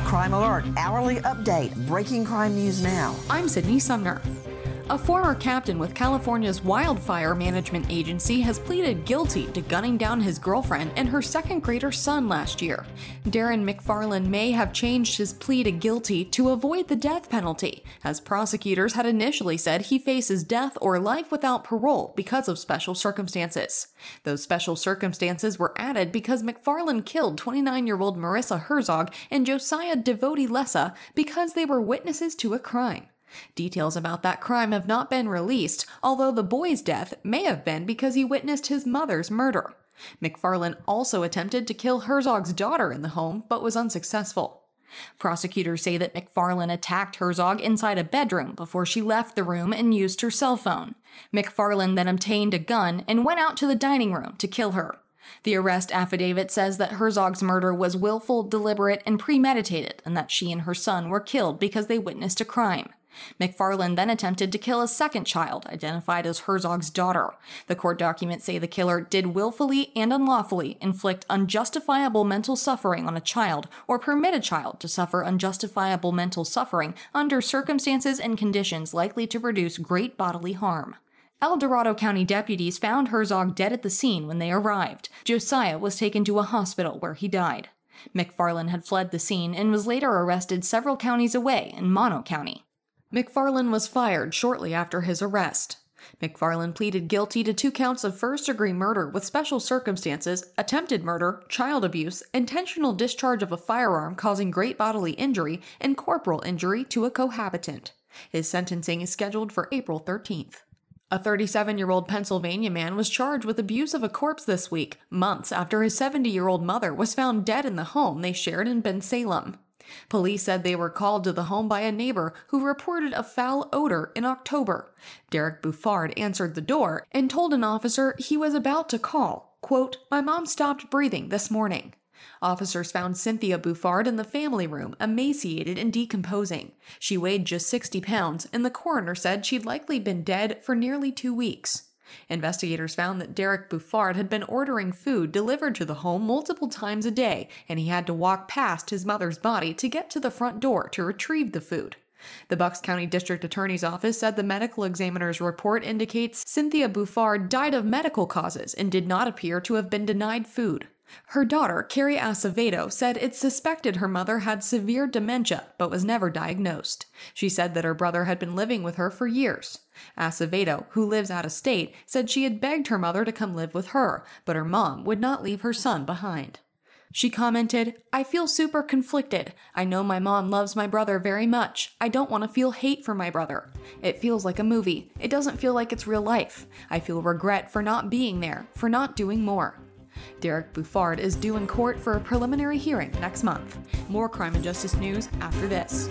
Crime Alert, hourly update, breaking crime news now. I'm Sydney Sumner. A former captain with California's Wildfire Management Agency has pleaded guilty to gunning down his girlfriend and her second-grader son last year. Darren McFarland may have changed his plea to guilty to avoid the death penalty, as prosecutors had initially said he faces death or life without parole because of special circumstances. Those special circumstances were added because McFarland killed 29-year-old Marissa Herzog and Josiah Devoti Lessa because they were witnesses to a crime. Details about that crime have not been released, although the boy's death may have been because he witnessed his mother's murder. McFarland also attempted to kill Herzog's daughter in the home, but was unsuccessful. Prosecutors say that McFarland attacked Herzog inside a bedroom before she left the room and used her cell phone. McFarland then obtained a gun and went out to the dining room to kill her. The arrest affidavit says that Herzog's murder was willful, deliberate, and premeditated, and that she and her son were killed because they witnessed a crime. McFarland then attempted to kill a second child, identified as Herzog's daughter. The court documents say the killer did willfully and unlawfully inflict unjustifiable mental suffering on a child or permit a child to suffer unjustifiable mental suffering under circumstances and conditions likely to produce great bodily harm. El Dorado County deputies found Herzog dead at the scene when they arrived. Josiah was taken to a hospital where he died. McFarland had fled the scene and was later arrested several counties away in Mono County. McFarland was fired shortly after his arrest. McFarland pleaded guilty to 2 counts of first-degree murder with special circumstances, attempted murder, child abuse, intentional discharge of a firearm causing great bodily injury, and corporal injury to a cohabitant. His sentencing is scheduled for April 13th. A 37-year-old Pennsylvania man was charged with abuse of a corpse this week, months after his 70-year-old mother was found dead in the home they shared in Bensalem. Police said they were called to the home by a neighbor who reported a foul odor in October. Derek Buffard answered the door and told an officer he was about to call, quote, "My mom stopped breathing this morning." Officers found Cynthia Buffard in the family room, emaciated and decomposing. She weighed just 60 pounds, and the coroner said she'd likely been dead for nearly 2 weeks. Investigators found that Derek Buffard had been ordering food delivered to the home multiple times a day, and he had to walk past his mother's body to get to the front door to retrieve the food. The Bucks County District Attorney's Office said the medical examiner's report indicates Cynthia Buffard died of medical causes and did not appear to have been denied food. Her daughter, Carrie Acevedo, said it's suspected her mother had severe dementia, but was never diagnosed. She said that her brother had been living with her for years. Acevedo, who lives out of state, said she had begged her mother to come live with her, but her mom would not leave her son behind. She commented, "I feel super conflicted. I know my mom loves my brother very much. I don't want to feel hate for my brother. It feels like a movie. It doesn't feel like it's real life. I feel regret for not being there, for not doing more." Derek Buffard is due in court for a preliminary hearing next month. More crime and justice news after this.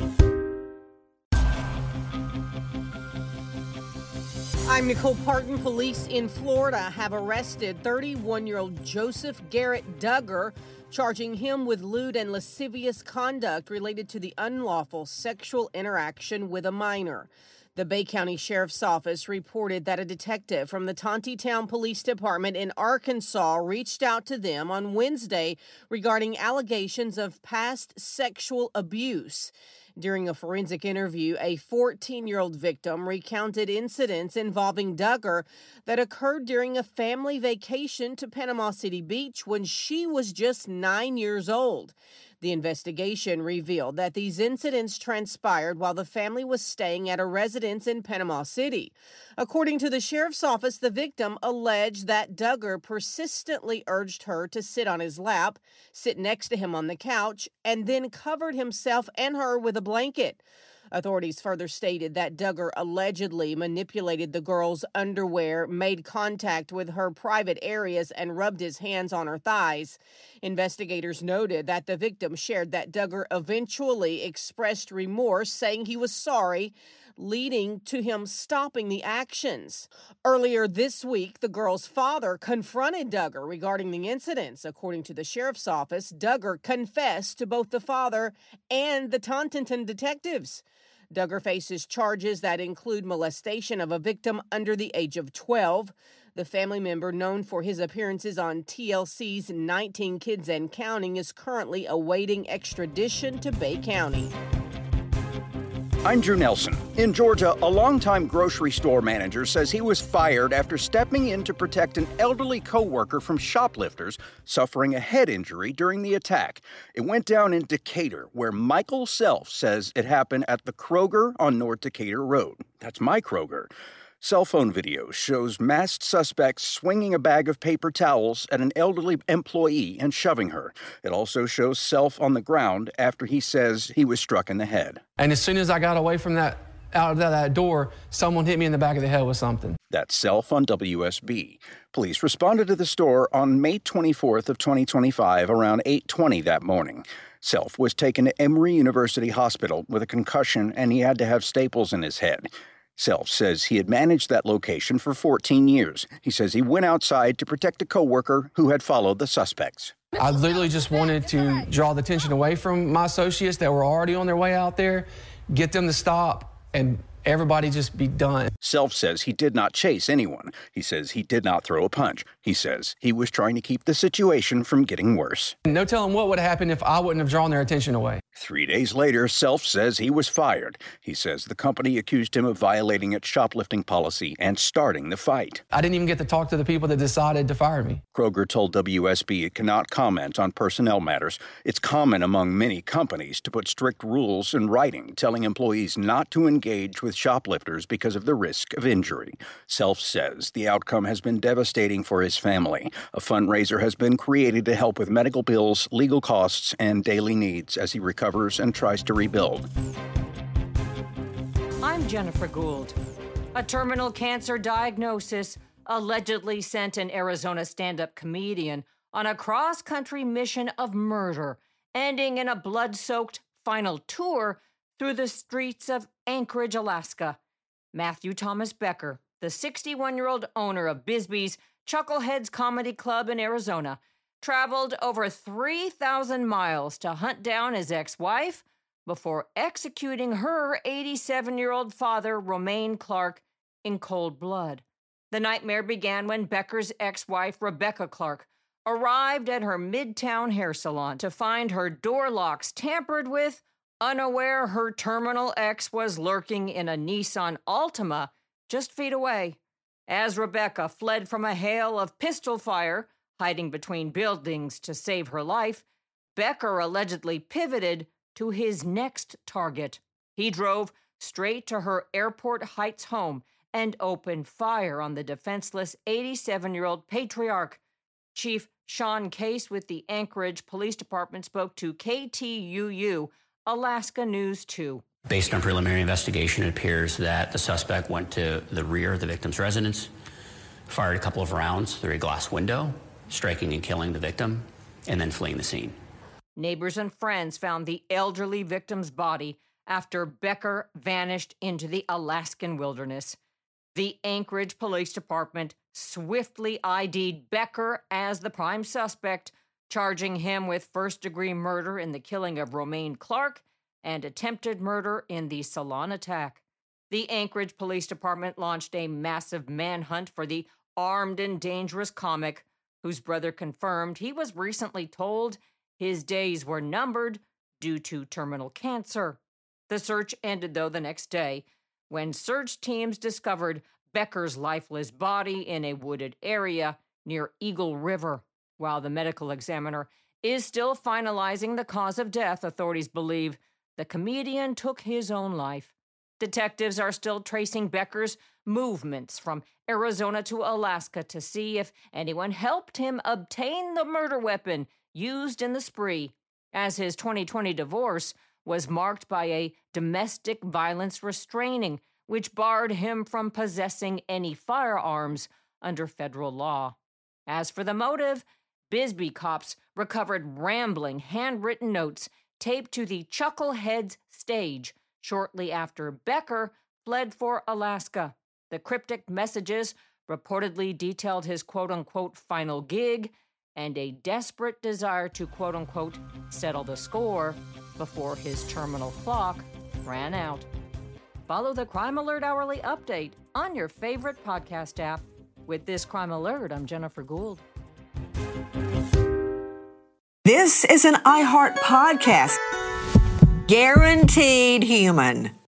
I'm Nicole Parton. Police in Florida have arrested 31-year-old Joseph Garrett Duggar, charging him with lewd and lascivious conduct related to the unlawful sexual interaction with a minor. The Bay County Sheriff's Office reported that a detective from the Tontitown Police Department in Arkansas reached out to them on Wednesday regarding allegations of past sexual abuse. During a forensic interview, a 14-year-old victim recounted incidents involving Duggar that occurred during a family vacation to Panama City Beach when she was just 9 years old. The investigation revealed that these incidents transpired while the family was staying at a residence in Panama City. According to the sheriff's office, the victim alleged that Duggar persistently urged her to sit on his lap, sit next to him on the couch, and then covered himself and her with a blanket. Authorities further stated that Duggar allegedly manipulated the girl's underwear, made contact with her private areas, and rubbed his hands on her thighs. Investigators noted that the victim shared that Duggar eventually expressed remorse, saying he was sorry, leading to him stopping the actions. Earlier this week, the girl's father confronted Duggar regarding the incidents. According to the sheriff's office, Duggar confessed to both the father and the Tontitown detectives. Duggar faces charges that include molestation of a victim under the age of 12. The family member, known for his appearances on TLC's 19 Kids and Counting, is currently awaiting extradition to Bay County. I'm Drew Nelson. In Georgia, a longtime grocery store manager says he was fired after stepping in to protect an elderly co-worker from shoplifters suffering a head injury during the attack. It went down in Decatur, where Michael Self says it happened at the Kroger on North Decatur Road. That's my Kroger. Cell phone video shows masked suspects swinging a bag of paper towels at an elderly employee and shoving her. It also shows Self on the ground after he says he was struck in the head. And as soon as I got away from out of that door, someone hit me in the back of the head with something. That's Self on WSB. Police responded to the store on May 24th of 2025 around 8:20 that morning. Self was taken to Emory University Hospital with a concussion, and he had to have staples in his head. Self says he had managed that location for 14 years. He says he went outside to protect a coworker who had followed the suspects. I literally just wanted to draw the attention away from my associates that were already on their way out there, get them to stop, and everybody just be done. Self says he did not chase anyone. He says he did not throw a punch. He says he was trying to keep the situation from getting worse. No telling what would have happened if I wouldn't have drawn their attention away. 3 days later, Self says he was fired. He says the company accused him of violating its shoplifting policy and starting the fight. I didn't even get to talk to the people that decided to fire me. Kroger told WSB it cannot comment on personnel matters. It's common among many companies to put strict rules in writing, telling employees not to engage with shoplifters because of the risk of injury. Self says the outcome has been devastating for his family. A fundraiser has been created to help with medical bills, legal costs, and daily needs as he recovers and tries to rebuild. I'm Jennifer Gould. A terminal cancer diagnosis allegedly sent an Arizona stand-up comedian on a cross-country mission of murder, ending in a blood-soaked final tour through the streets of Anchorage, Alaska. Matthew Thomas Becker, the 61-year-old owner of Bisbee's Chuckleheads Comedy Club in Arizona, traveled over 3,000 miles to hunt down his ex-wife before executing her 87-year-old father, Romaine Clark, in cold blood. The nightmare began when Becker's ex-wife, Rebecca Clark, arrived at her Midtown hair salon to find her door locks tampered with, unaware her terminal ex was lurking in a Nissan Altima just feet away. As Rebecca fled from a hail of pistol fire, hiding between buildings to save her life, Becker allegedly pivoted to his next target. He drove straight to her Airport Heights home and opened fire on the defenseless 87-year-old patriarch. Chief Sean Case with the Anchorage Police Department spoke to KTUU Alaska News 2. Based on preliminary investigation, it appears that the suspect went to the rear of the victim's residence, fired a couple of rounds through a glass window, striking and killing the victim, and then fleeing the scene. Neighbors and friends found the elderly victim's body after Becker vanished into the Alaskan wilderness. The Anchorage Police Department swiftly ID'd Becker as the prime suspect, charging him with first-degree murder in the killing of Romaine Clark and attempted murder in the salon attack. The Anchorage Police Department launched a massive manhunt for the armed and dangerous comic, whose brother confirmed he was recently told his days were numbered due to terminal cancer. The search ended, though, the next day when search teams discovered Becker's lifeless body in a wooded area near Eagle River. While the medical examiner is still finalizing the cause of death, authorities believe the comedian took his own life. Detectives are still tracing Becker's movements from Arizona to Alaska to see if anyone helped him obtain the murder weapon used in the spree, as his 2020 divorce was marked by a domestic violence restraining, which barred him from possessing any firearms under federal law. As for the motive, Bisbee cops recovered rambling handwritten notes taped to the Chuckleheads stage shortly after Becker fled for Alaska. The cryptic messages reportedly detailed his quote-unquote final gig and a desperate desire to quote-unquote settle the score before his terminal clock ran out. Follow the Crime Alert Hourly Update on your favorite podcast app. With this crime alert, I'm Jennifer Gould. This is an iHeart podcast. Guaranteed human.